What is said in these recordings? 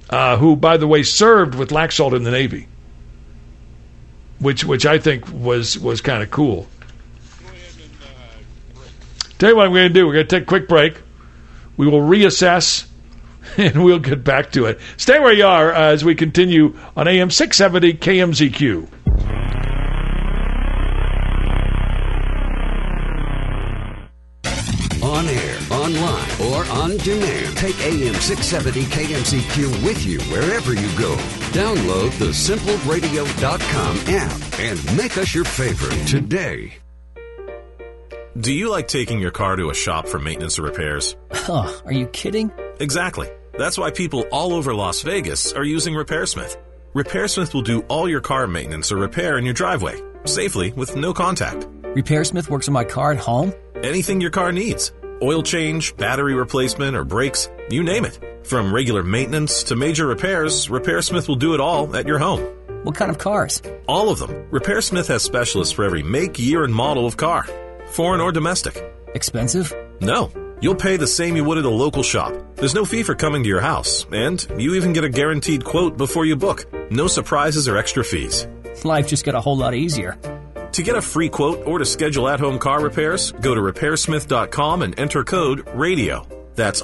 who, by the way, served with Laxalt in the Navy, which I think was kind of cool. Tell you what I'm going to do. We're going to take a quick break. We will reassess, and we'll get back to it. Stay where you are as we continue on AM 670 KMZQ. On air, online, or on demand. Take AM 670 KMZQ with you wherever you go. Download the simpleradio.com app and make us your favorite today. Do you like taking your car to a shop for maintenance or repairs? Are you kidding? Exactly. That's why people all over Las Vegas are using RepairSmith. RepairSmith will do all your car maintenance or repair in your driveway, safely with no contact. RepairSmith works on my car at home? Anything your car needs. Oil change, battery replacement, or brakes, you name it. From regular maintenance to major repairs, RepairSmith will do it all at your home. What kind of cars? All of them. RepairSmith has specialists for every make, year, and model of car. Foreign or domestic. Expensive? No. You'll pay the same you would at a local shop. There's no fee for coming to your house, and you even get a guaranteed quote before you book. No surprises or extra fees. Life just got a whole lot easier. To get a free quote or to schedule at-home car repairs, go to RepairSmith.com and enter code RADIO. That's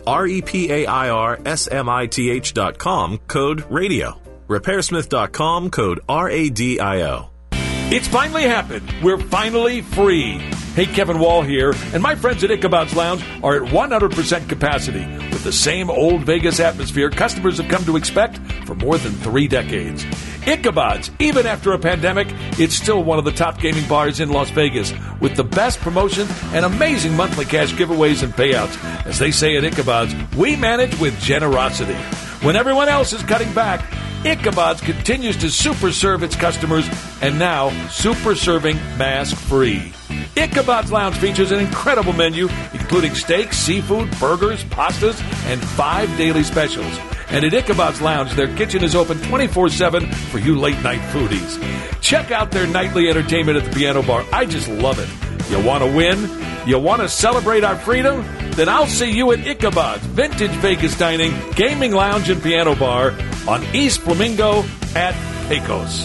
RepairSmith.com, code RADIO. RepairSmith.com, code RADIO. It's finally happened. We're finally free. Hey, Kevin Wall here, and my friends at Ichabod's Lounge are at 100% capacity with the same old Vegas atmosphere customers have come to expect for more than 3 decades. Ichabod's, even after a pandemic, it's still one of the top gaming bars in Las Vegas with the best promotions and amazing monthly cash giveaways and payouts. As they say at Ichabod's, we manage with generosity. When everyone else is cutting back, Ichabod's continues to super serve its customers and now super serving mask free. Ichabod's Lounge features an incredible menu, including steaks, seafood, burgers, pastas, and 5 daily specials. And at Ichabod's Lounge, their kitchen is open 24/7 for you late-night foodies. Check out their nightly entertainment at the Piano Bar. I just love it. You want to win? You want to celebrate our freedom? Then I'll see you at Ichabod's Vintage Vegas Dining, Gaming Lounge, and Piano Bar on East Flamingo at Pecos.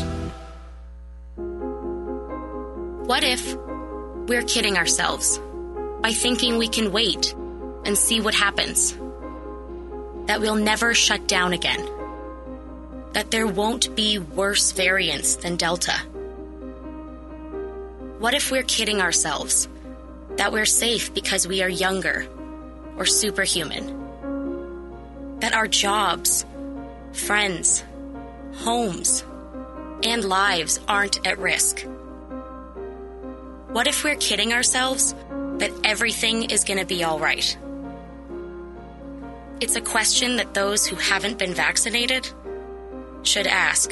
What if we're kidding ourselves by thinking we can wait and see what happens? That we'll never shut down again? That there won't be worse variants than Delta? What if we're kidding ourselves that we're safe because we are younger or superhuman? That our jobs, friends, homes, and lives aren't at risk? What if we're kidding ourselves that everything is going to be all right? It's a question that those who haven't been vaccinated should ask.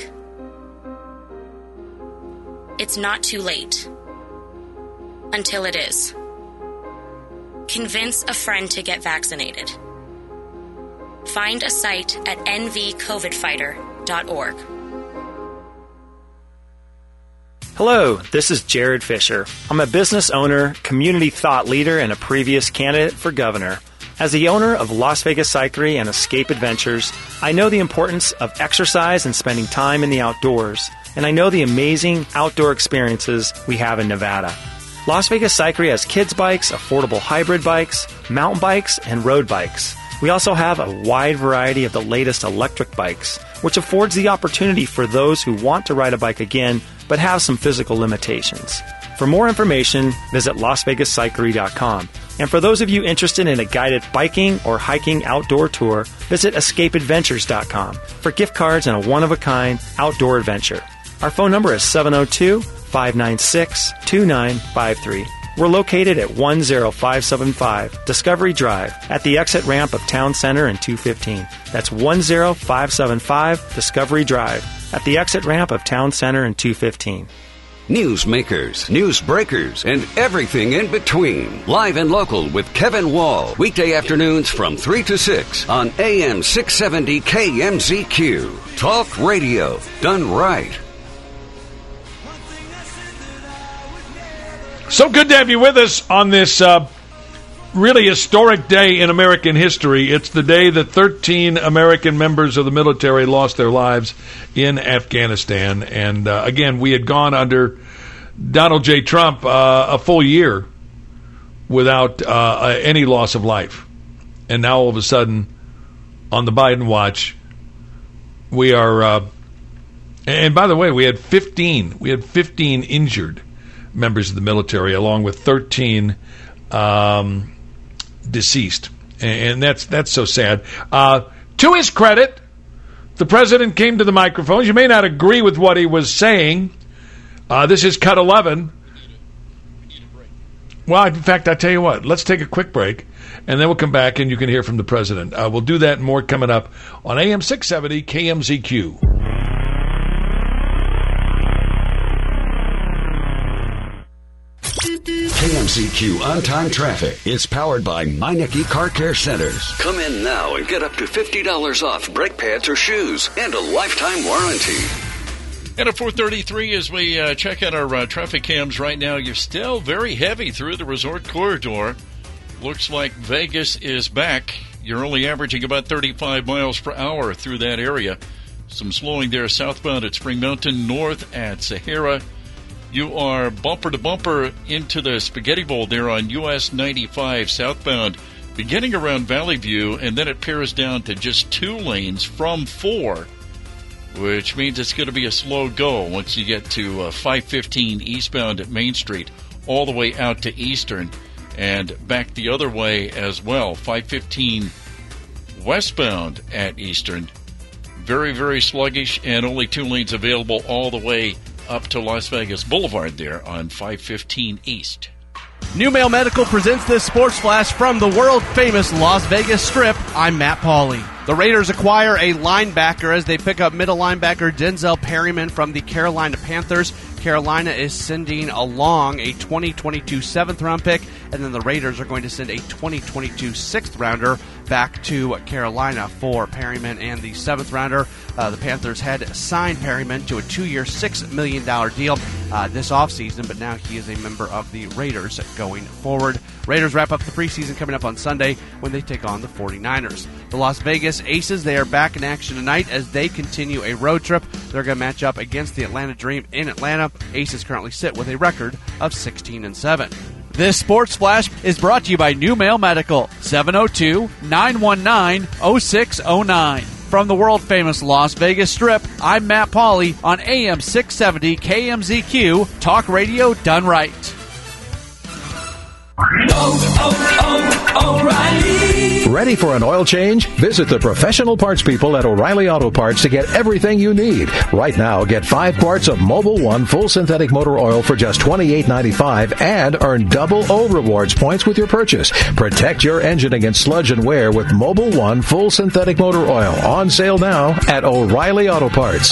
It's not too late. Until it is. Convince a friend to get vaccinated. Find a site at nvcovidfighter.org. Hello, this is Jared Fisher. I'm a business owner, community thought leader, and a previous candidate for governor. As the owner of Las Vegas Cyclery and Escape Adventures, I know the importance of exercise and spending time in the outdoors, and I know the amazing outdoor experiences we have in Nevada. Las Vegas Cyclery has kids bikes, affordable hybrid bikes, mountain bikes, and road bikes. We also have a wide variety of the latest electric bikes, which affords the opportunity for those who want to ride a bike again but have some physical limitations. For more information, visit LasVegasCyclery.com. And for those of you interested in a guided biking or hiking outdoor tour, visit EscapeAdventures.com for gift cards and a one-of-a-kind outdoor adventure. Our phone number is 702-596-2953. We're located at 10575 Discovery Drive at the exit ramp of Town Center and 215. That's 10575 Discovery Drive at the exit ramp of Town Center and 215. Newsmakers, news breakers, and everything in between. Live and local with Kevin Wall. Weekday afternoons from 3 to 6 on AM 670 KMZQ. Talk radio done right. So good to have you with us on this really historic day in American history. It's the day that 13 American members of the military lost their lives in Afghanistan. And again, we had gone under Donald J. Trump a full year without any loss of life. And now all of a sudden, on the Biden watch, we are... and by the way, we had 15 injured members of the military, along with 13 deceased, and that's so sad. To his credit, the president came to the microphones. You may not agree with what he was saying. This is Cut 11. Well, in fact, I tell you what, let's take a quick break, and then we'll come back and you can hear from the president. We'll do that and more coming up on AM 670 KMZQ. KMZQ On-Time Traffic is powered by Meineke Car Care Centers. Come in now and get up to $50 off brake pads or shoes and a lifetime warranty. And at 4:33, as we check out our traffic cams right now, you're still very heavy through the resort corridor. Looks like Vegas is back. You're only averaging about 35 miles per hour through that area. Some slowing there southbound at Spring Mountain, north at Sahara. You are bumper to bumper into the Spaghetti Bowl there on US 95 southbound, beginning around Valley View, and then it pares down to just 2 lanes from 4, which means it's going to be a slow go once you get to 515 eastbound at Main Street, all the way out to Eastern, and back the other way as well. 515 westbound at Eastern. Very, very sluggish, and only 2 lanes available all the way up to Las Vegas Boulevard there on 515 East. New Mail Medical presents this sports flash from the world-famous Las Vegas Strip. I'm Matt Pauley. The Raiders acquire a linebacker as they pick up middle linebacker Denzel Perryman from the Carolina Panthers. Carolina is sending along a 2022 7th-round pick, and then the Raiders are going to send a 2022 6th-rounder back to Carolina for Perryman and the 7th-rounder. The Panthers had signed Perryman to a 2-year, $6 million deal this offseason, but now he is a member of the Raiders going forward. Raiders wrap up the preseason coming up on Sunday when they take on the 49ers. The Las Vegas Aces, they are back in action tonight as they continue a road trip. They're going to match up against the Atlanta Dream in Atlanta. Aces currently sit with a record of 16-7. This Sports Flash is brought to you by New Mail Medical, 702-919-0609. From the world-famous Las Vegas Strip, I'm Matt Pauley on AM 670 KMZQ, talk radio done right. O'Reilly. Ready for an oil change? Visit the professional parts people at O'Reilly Auto Parts to get everything you need. Right now, get 5 quarts of Mobil 1 full synthetic motor oil for just $28.95 and earn double O rewards points with your purchase. Protect your engine against sludge and wear with Mobil 1 full synthetic motor oil. On sale now at O'Reilly Auto Parts.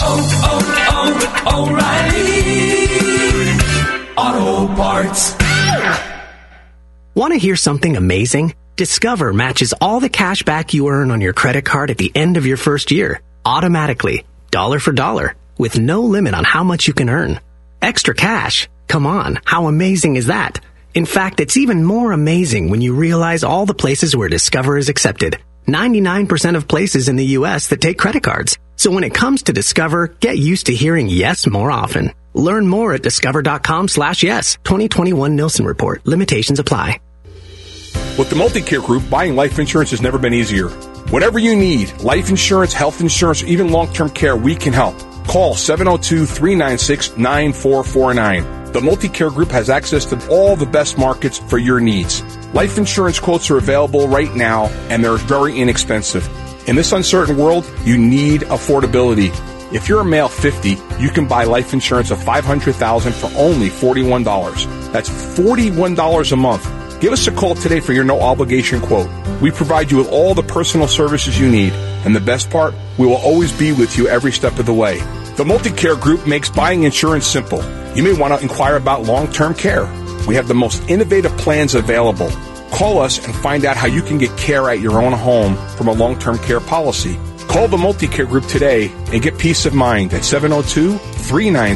O'Reilly Auto Parts. Want to hear something amazing? Discover matches all the cash back you earn on your credit card at the end of your first year, automatically, dollar for dollar, with no limit on how much you can earn. Extra cash? Come on, how amazing is that? In fact, it's even more amazing when you realize all the places where Discover is accepted. 99% of places in the U.S. that take credit cards. So when it comes to Discover, get used to hearing yes more often. Learn more at discover.com/yes. 2021 Nielsen Report. Limitations apply. With the Multicare Group, buying life insurance has never been easier. Whatever you need, life insurance, health insurance, or even long-term care, we can help. Call 702-396-9449. The Multicare Group has access to all the best markets for your needs. Life insurance quotes are available right now, and they're very inexpensive. In this uncertain world, you need affordability. If you're a male 50, you can buy life insurance of $500,000 for only $41. That's $41 a month. Give us a call today for your no-obligation quote. We provide you with all the personal services you need. And the best part, we will always be with you every step of the way. The Multicare Group makes buying insurance simple. You may want to inquire about long-term care. We have the most innovative plans available. Call us and find out how you can get care at your own home from a long-term care policy. Call the Multicare Group today and get peace of mind at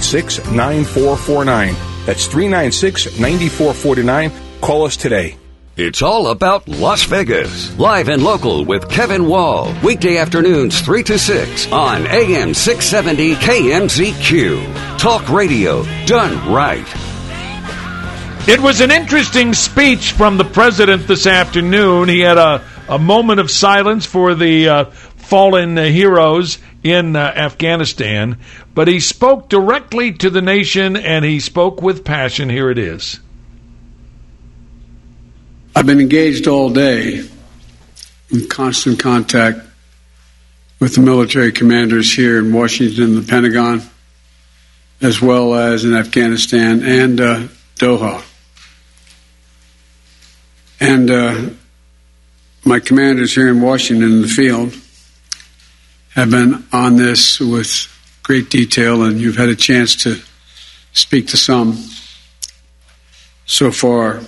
702-396-9449. That's 396-9449. Call us today. It's all about Las Vegas. Live and local with Kevin Wall. Weekday afternoons 3 to 6 on AM 670 KMZQ. Talk radio done right. It was an interesting speech from the president this afternoon. He had a moment of silence for the fallen heroes in Afghanistan, but he spoke directly to the nation, and he spoke with passion. Here it is. I've been engaged all day in constant contact with the military commanders here in Washington, the Pentagon, as well as in Afghanistan and Doha. And my commanders here in Washington in the field have been on this with great detail, and you've had a chance to speak to some so far.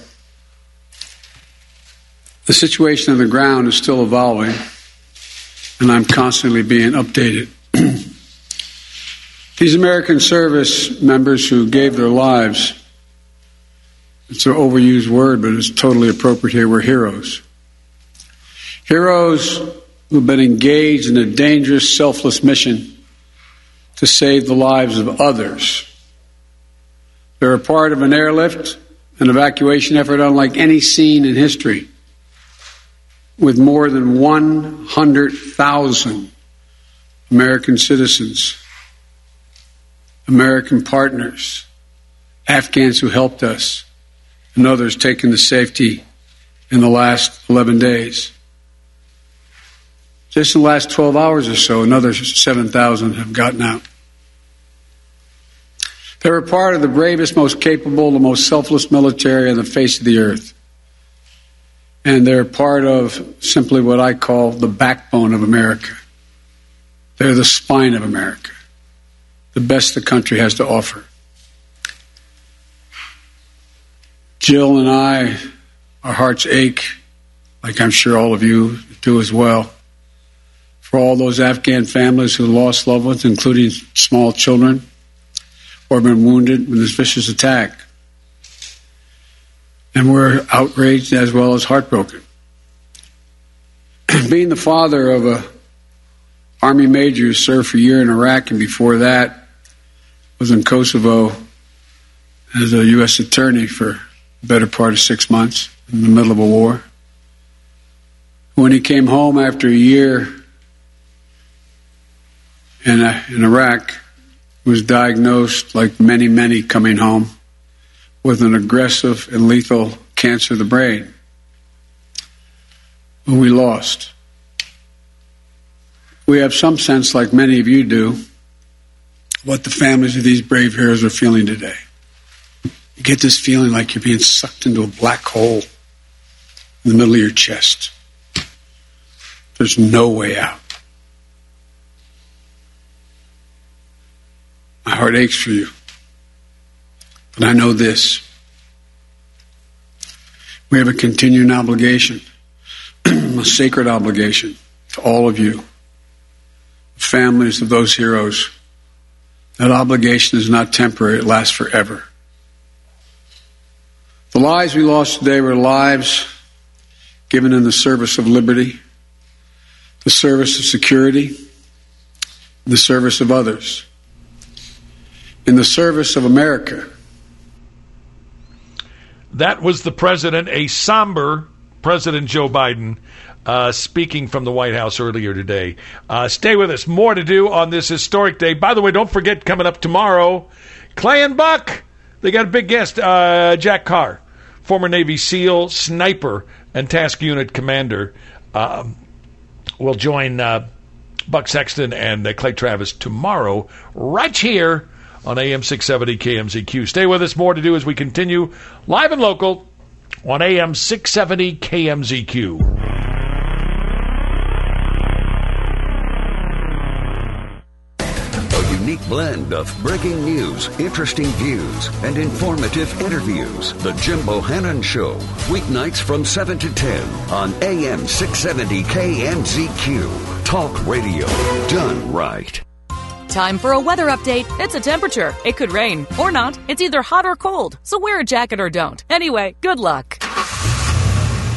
The situation on the ground is still evolving, and I'm constantly being updated. These American service members who gave their lives, it's an overused word, but it's totally appropriate here, were heroes. Heroes who've been engaged in a dangerous, selfless mission to save the lives of others. They're a part of an airlift, an evacuation effort unlike any seen in history, with more than 100,000 American citizens, American partners, Afghans who helped us, and others taken to safety in the last 11 days. Just in the last 12 hours or so, another 7,000 have gotten out. They're a part of the bravest, most capable, the most selfless military on the face of the earth. And they're part of simply what I call the backbone of America. They're the spine of America, the best the country has to offer. Jill and I, our hearts ache, like I'm sure all of you do as well, for all those Afghan families who lost loved ones, including small children, or been wounded in this vicious attack. And we're outraged as well as heartbroken. Being the father of an Army major who served for a year in Iraq, and before that was in Kosovo as a U.S. attorney for the better part of 6 months in the middle of a war. When he came home after a year in Iraq, he was diagnosed, like many, many coming home, with an aggressive and lethal cancer of the brain, who we lost. We have some sense, like many of you do, what the families of these brave heroes are feeling today. You get this feeling like you're being sucked into a black hole in the middle of your chest. There's no way out. My heart aches for you. But I know this. We have a continuing obligation, a sacred obligation to all of you, families of those heroes. That obligation is not temporary, it lasts forever. The lives we lost today were lives given in the service of liberty, the service of security, the service of others, in the service of America. That was the president, a somber President Joe Biden, speaking from the White House earlier today. Stay with us. More to do on this historic day. By the way, don't forget, coming up tomorrow, Clay and Buck. They got a big guest, Jack Carr, former Navy SEAL, sniper, and task unit commander, will join Buck Sexton and Clay Travis tomorrow right here on AM 670 KMZQ. Stay with us. More to do as we continue live and local on AM 670 KMZQ. A unique blend of breaking news, interesting views, and informative interviews. The Jim Bohannon Show. Weeknights from 7 to 10 on AM 670 KMZQ. Talk radio done right. Time for a weather update. It's a temperature. It could rain or not. It's either hot or cold. So wear a jacket or don't. Anyway, good luck.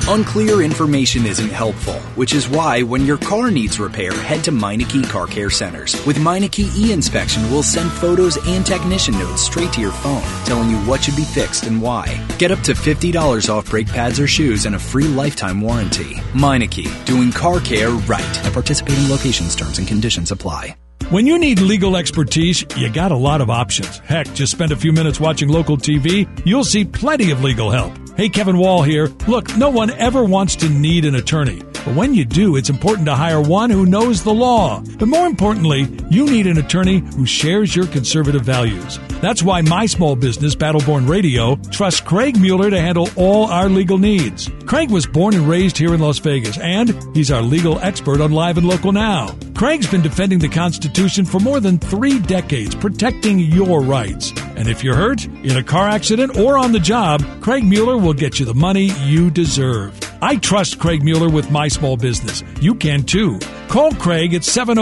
Unclear information isn't helpful, which is why when your car needs repair, head to Meineke Car Care Centers. With Meineke e-Inspection, we'll send photos and technician notes straight to your phone, telling you what should be fixed and why. Get up to $50 off brake pads or shoes and a free lifetime warranty. Meineke, doing car care right. At participating locations, terms and conditions apply. When you need legal expertise, you got a lot of options. Heck, just spend a few minutes watching local TV. You'll see plenty of legal help. Hey, Kevin Wall here. Look, no one ever wants to need an attorney. But when you do, it's important to hire one who knows the law. But more importantly, you need an attorney who shares your conservative values. That's why my small business, Battleborn Radio, trusts Craig Mueller to handle all our legal needs. Craig was born and raised here in Las Vegas, and he's our legal expert on Live and Local Now. Craig's been defending the Constitution for more than 3 decades, protecting your rights. And if you're hurt, in a car accident, or on the job, Craig Mueller will get you the money you deserve. I trust Craig Mueller with my small business. You can too. Call Craig at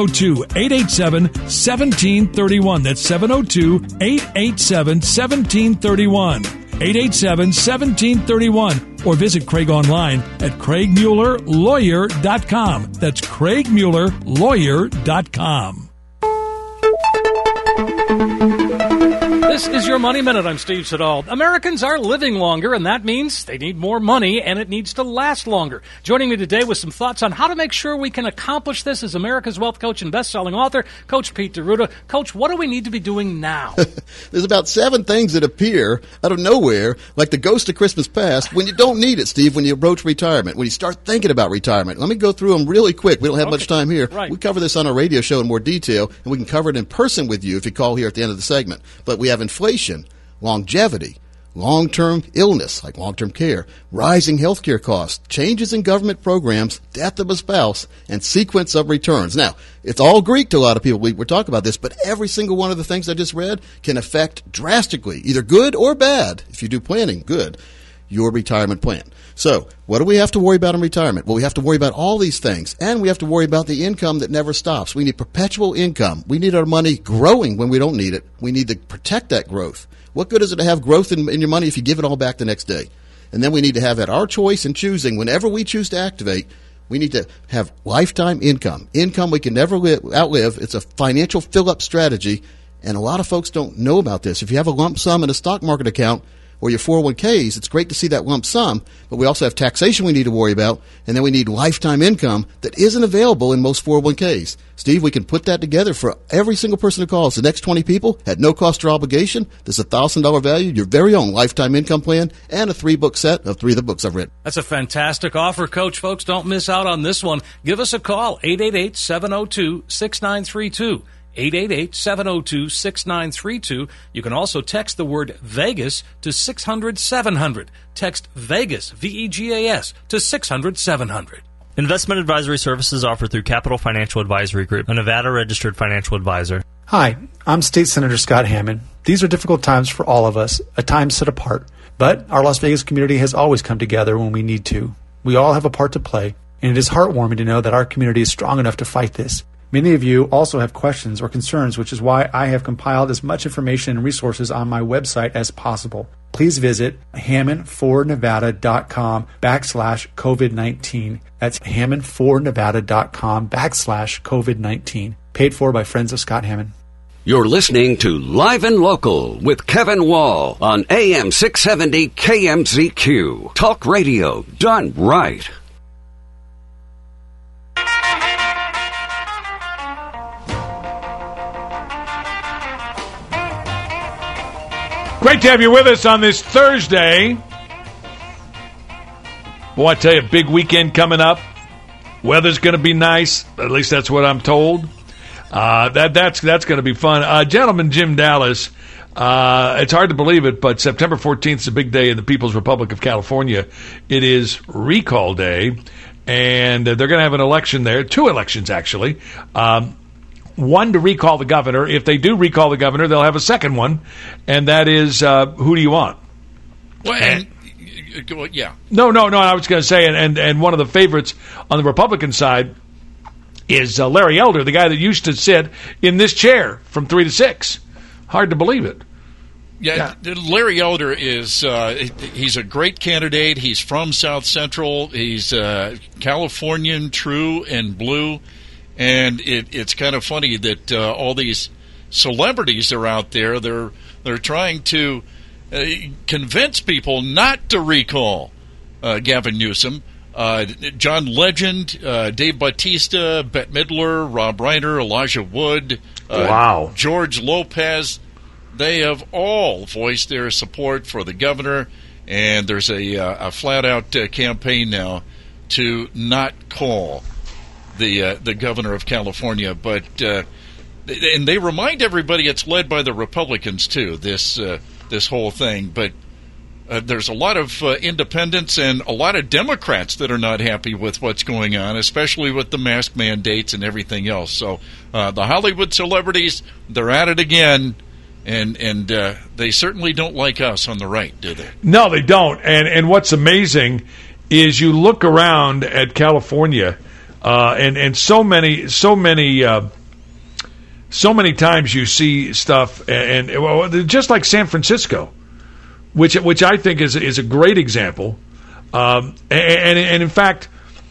702-887-1731. That's 702-887-1731. 887-1731. Or visit Craig online at CraigMuellerLawyer.com. That's CraigMuellerLawyer.com. This is your Money Minute. I'm Steve Siddall. Americans are living longer, and that means they need more money, and it needs to last longer. Joining me today with some thoughts on how to make sure we can accomplish this is America's Wealth Coach and best-selling author, Coach Pete D'Arruda. Coach, what do we need to be doing now? There's about 7 things that appear out of nowhere, like the ghost of Christmas past, when you don't need it, Steve, when you approach retirement, when you start thinking about retirement. Let me go through them really quick. We don't have much time here. Right. We cover this on our radio show in more detail, and we can cover it in person with you if you call here at the end of the segment. But we have inflation, longevity, long-term illness, like long-term care, rising healthcare costs, changes in government programs, death of a spouse, and sequence of returns. Now, it's all Greek to a lot of people. We're talking about this, but every single one of the things I just read can affect drastically, either good or bad, if you do planning, good, your retirement plan. So, what do we have to worry about in retirement? Well, we have to worry about all these things, and we have to worry about the income that never stops. We need perpetual income. We need our money growing when we don't need it. We need to protect that growth. What good is it to have growth in your money if you give it all back the next day? And then we need to have at our choice in choosing, whenever we choose to activate, we need to have lifetime income. Income we can never outlive. It's a financial fill-up strategy, and a lot of folks don't know about this. If you have a lump sum in a stock market account, or your 401ks, it's great to see that lump sum, but we also have taxation we need to worry about, and then we need lifetime income that isn't available in most 401ks. Steve, we can put that together for every single person who calls. The next 20 people at no cost or obligation. There's a $1,000 value, your very own lifetime income plan, and a 3-book set of 3 of the books I've written. That's a fantastic offer, Coach. Folks, don't miss out on this one. Give us a call, 888-702-6932. 888-702-6932. You can also text the word Vegas to 600-700. Text Vegas, V-E-G-A-S, to 600-700. Investment advisory services offered through Capital Financial Advisory Group, a Nevada-registered financial advisor. Hi, I'm State Senator Scott Hammond. These are difficult times for all of us, a time set apart. But our Las Vegas community has always come together when we need to. We all have a part to play, and it is heartwarming to know that our community is strong enough to fight this. Many of you also have questions or concerns, which is why I have compiled as much information and resources on my website as possible. Please visit hammond4nevada.com/COVID-19. That's hammond4nevada.com/COVID-19. Paid for by Friends of Scott Hammond. You're listening to Live and Local with Kevin Wall on AM 670 KMZQ. Talk radio done right. Great to have you with us on this Thursday. Boy, I tell you, big weekend coming up. Weather's going to be nice. At least that's what I'm told. That's going to be fun. Gentleman Jim Dallas, it's hard to believe it, but September 14th is a big day in the People's Republic of California. It is Recall Day, and they're going to have an election there. 2 elections, actually. One to recall the governor. If they do recall the governor, they'll have a second one, and that is who do you want? Well, yeah. No. I was going to say, and one of the favorites on the Republican side is Larry Elder, the guy that used to sit in this chair from 3 to 6. Hard to believe it. Yeah, Larry Elder is he's a great candidate. He's from South Central. He's Californian, true and blue. And it's kind of funny that all these celebrities are out there. They're trying to convince people not to recall Gavin Newsom. John Legend, Dave Bautista, Bette Midler, Rob Reiner, Elijah Wood, George Lopez. They have all voiced their support for the governor, and there's a flat-out campaign now to not call the governor of California. But and they remind everybody it's led by the Republicans too. This whole thing, but there's a lot of independents and a lot of Democrats that are not happy with what's going on, especially with the mask mandates and everything else. So the Hollywood celebrities, they're at it again. And they certainly don't like us on the right, do they? No, they don't. And what's amazing is you look around at California, and so many times you see stuff, and just like San Francisco, which I think is a great example. And in fact,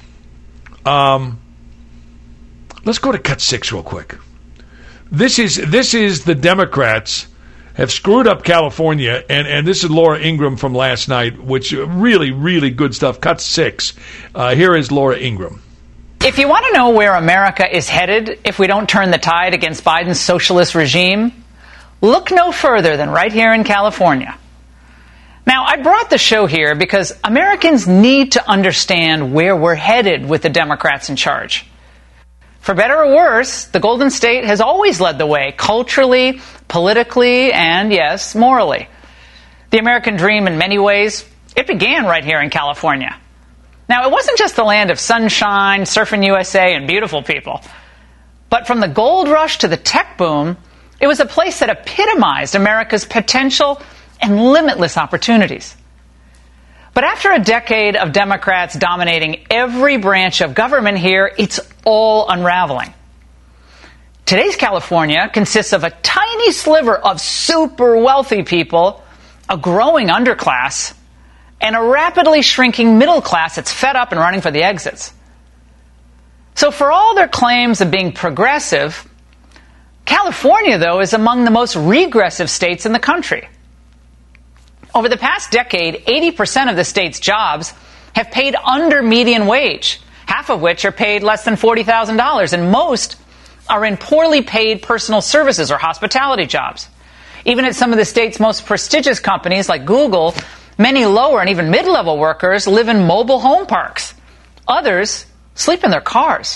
let's go to cut 6 real quick. This is the Democrats have screwed up California, and this is Laura Ingraham from last night, which really, really good stuff. Cut 6. Here is Laura Ingraham. If you want to know where America is headed if we don't turn the tide against Biden's socialist regime, look no further than right here in California. Now, I brought the show here because Americans need to understand where we're headed with the Democrats in charge. For better or worse, the Golden State has always led the way, culturally, politically, and, yes, morally. The American dream, in many ways, it began right here in California. Now, it wasn't just the land of sunshine, surfing USA, and beautiful people. But from the gold rush to the tech boom, it was a place that epitomized America's potential and limitless opportunities. But after a decade of Democrats dominating every branch of government here, it's all unraveling. Today's California consists of a tiny sliver of super wealthy people, a growing underclass, and a rapidly shrinking middle class that's fed up and running for the exits. So for all their claims of being progressive, California, though, is among the most regressive states in the country. Over the past decade, 80% of the state's jobs have paid under median wage, half of which are paid less than $40,000, and most are in poorly paid personal services or hospitality jobs. Even at some of the state's most prestigious companies like Google, many lower and even mid-level workers live in mobile home parks. Others sleep in their cars.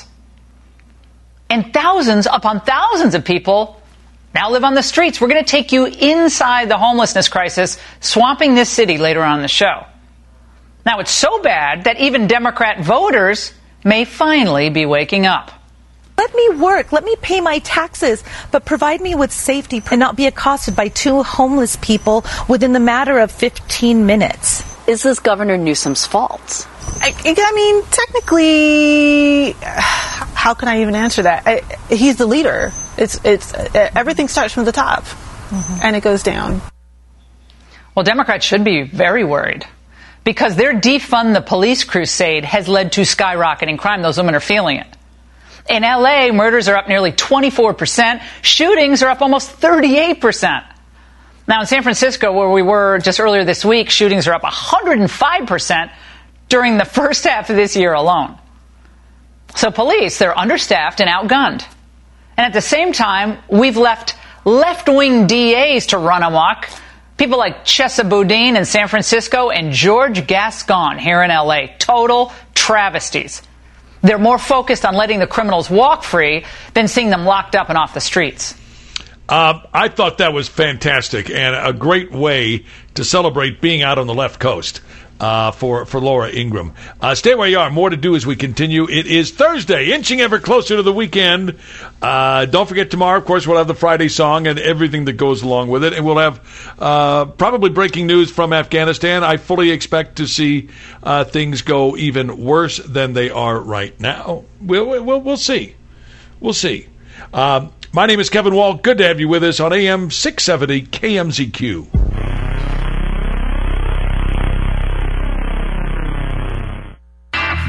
And thousands upon thousands of people now live on the streets. We're going to take you inside the homelessness crisis swamping this city later on in the show. Now, it's so bad that even Democrat voters may finally be waking up. Let me work, let me pay my taxes, but provide me with safety and not be accosted by 2 homeless people within the matter of 15 minutes. Is this Governor Newsom's fault? I mean, technically, how can I even answer that? He's the leader. It's everything starts from the top, and it goes down. Well, Democrats should be very worried because their defund the police crusade has led to skyrocketing crime. Those women are feeling it. In L.A., murders are up nearly 24%. Shootings are up almost 38%. Now, in San Francisco, where we were just earlier this week, shootings are up 105% during the first half of this year alone. So police, they're understaffed and outgunned. And at the same time, we've left left-wing DAs to run amok. People like Chesa Boudin in San Francisco and George Gascon here in L.A. Total travesties. They're more focused on letting the criminals walk free than seeing them locked up and off the streets. I thought that was fantastic and a great way to celebrate being out on the left coast for Laura Ingraham. Stay where you are. More to do as we continue. It is Thursday, inching ever closer to the weekend. Don't forget tomorrow, of course, we'll have the Friday song and everything that goes along with it. And we'll have probably breaking news from Afghanistan. I fully expect to see things go even worse than they are right now. We'll see. We'll see. My name is Kevin Wall. Good to have you with us on AM 670 KMZQ.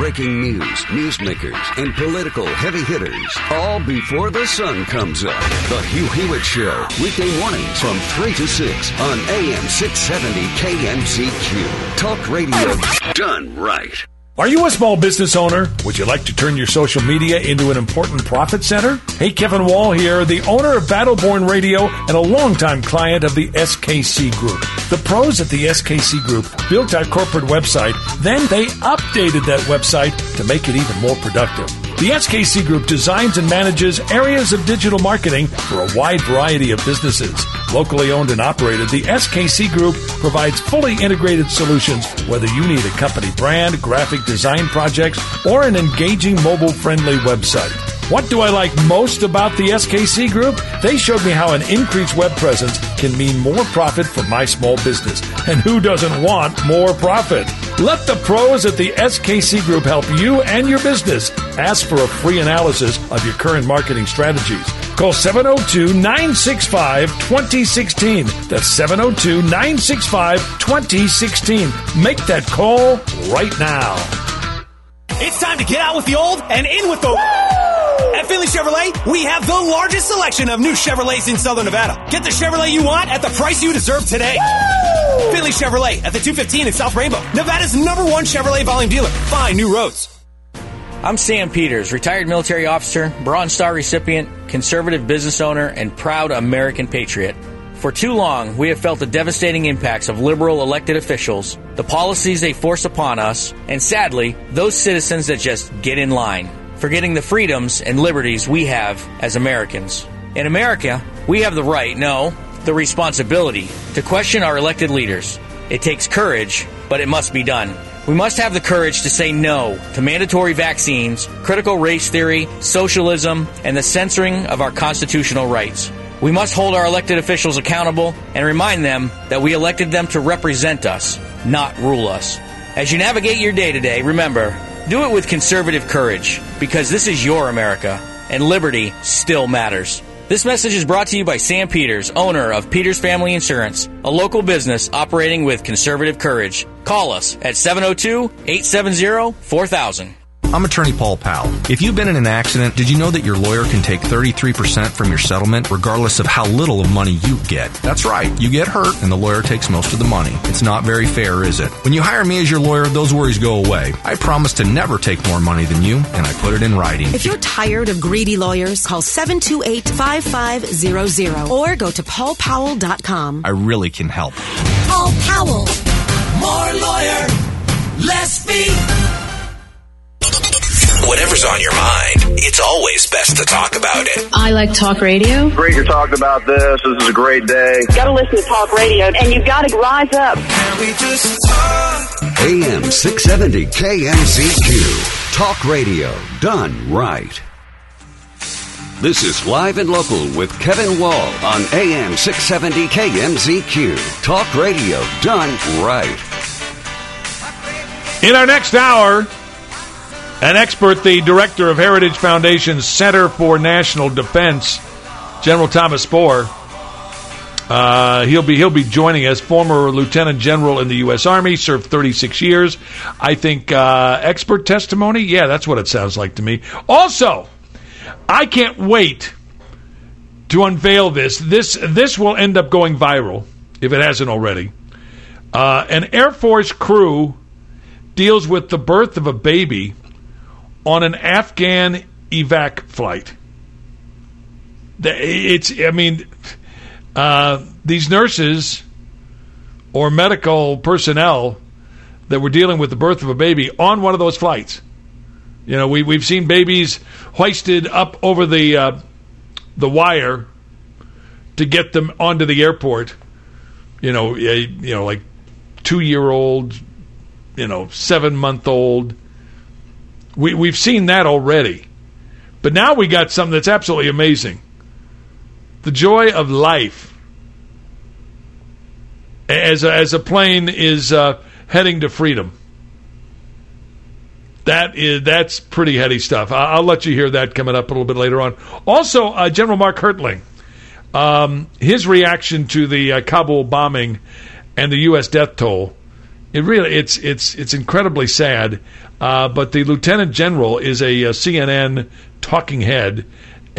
breaking news, newsmakers, and political heavy hitters, all before the sun comes up. The Hugh Hewitt Show, weekday mornings from 3 to 6 on AM 670 KMZQ. Talk radio done right. Are you a small business owner? Would you like to turn your social media into an important profit center? Hey, Kevin Wall here, the owner of Battleborn Radio and a longtime client of the SKC Group. The pros at the SKC Group built our corporate website, then they updated that website to make it even more productive. The SKC Group designs and manages areas of digital marketing for a wide variety of businesses. Locally owned and operated, the SKC Group provides fully integrated solutions, whether you need a company brand, graphic design projects, or an engaging mobile-friendly website. What do I like most about the SKC Group? They showed me how an increased web presence can mean more profit for my small business. And who doesn't want more profit? Let the pros at the SKC Group help you and your business. Ask for a free analysis of your current marketing strategies. Call 702-965-2016. That's 702-965-2016. Make that call right now. It's time to get out with the old and in with the... Woo! At Finley Chevrolet, we have the largest selection of new Chevrolets in Southern Nevada. Get the Chevrolet you want at the price you deserve today. Woo! Finley Chevrolet at the 215 in South Rainbow, Nevada's #1 Chevrolet volume dealer. Find new roads. I'm Sam Peters, retired military officer, Bronze Star recipient, conservative business owner, and proud American patriot. For too long, we have felt the devastating impacts of liberal elected officials, the policies they force upon us, and sadly, those citizens that just get in line, forgetting the freedoms and liberties we have as Americans. In America, we have the right, no, the responsibility, to question our elected leaders. It takes courage, but it must be done. We must have the courage to say no to mandatory vaccines, critical race theory, socialism, and the censoring of our constitutional rights. We must hold our elected officials accountable and remind them that we elected them to represent us, not rule us. As you navigate your day-to-day, remember, do it with conservative courage, because this is your America, and liberty still matters. This message is brought to you by Sam Peters, owner of Peters Family Insurance, a local business operating with conservative courage. Call us at 702-870-4000. I'm attorney Paul Powell. If you've been in an accident, did you know that your lawyer can take 33% from your settlement, regardless of how little of money you get? That's right. You get hurt, and the lawyer takes most of the money. It's not very fair, is it? When you hire me as your lawyer, those worries go away. I promise to never take more money than you, and I put it in writing. If you're tired of greedy lawyers, call 728-5500 or go to paulpowell.com. I really can help. Paul Powell. More lawyer, less fee. Whatever's on your mind, it's always best to talk about it. I like talk radio. Great to talk about this. This is a great day. Got to listen to talk radio, and you've got to rise up. Can we just talk? AM 670 KMZQ. Talk radio done right. This is Live and Local with Kevin Wall on AM 670 KMZQ. Talk radio done right. In our next hour, an expert, the director of Heritage Foundation's Center for National Defense, General Thomas Spohr. He'll be joining us. Former Lieutenant General in the U.S. Army, served 36 years. I think expert testimony. Yeah, that's what it sounds like to me. Also, I can't wait to unveil this. This will end up going viral if it hasn't already. An Air Force crew deals with the birth of a baby on an Afghan evac flight. These nurses or medical personnel that were dealing with the birth of a baby on one of those flights. You know, we've seen babies hoisted up over the wire to get them onto the airport. Like 2-year-old, 7-month-old. We've seen that already. But now we got something that's absolutely amazing. The joy of life. As a plane is heading to freedom. That's pretty heady stuff. I'll let you hear that coming up a little bit later on. Also, General Mark Hertling, his reaction to the Kabul bombing and the U.S. death toll It's incredibly sad. But the lieutenant general is a CNN talking head,